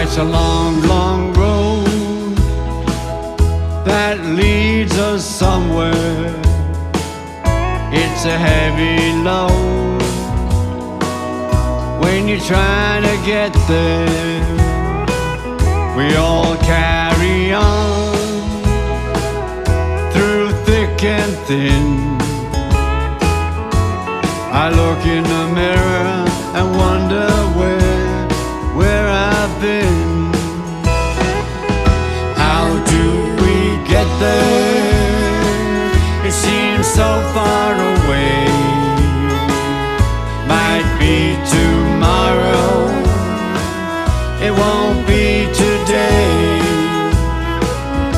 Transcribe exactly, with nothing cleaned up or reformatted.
It's a long, long road that leads us somewhere. It's a heavy load when you're trying to get there. We all carry on through thick and thin. I look in the mirror and wonder where, where I've been. How do we get there? It seems so far away. Might be tomorrow, it won't be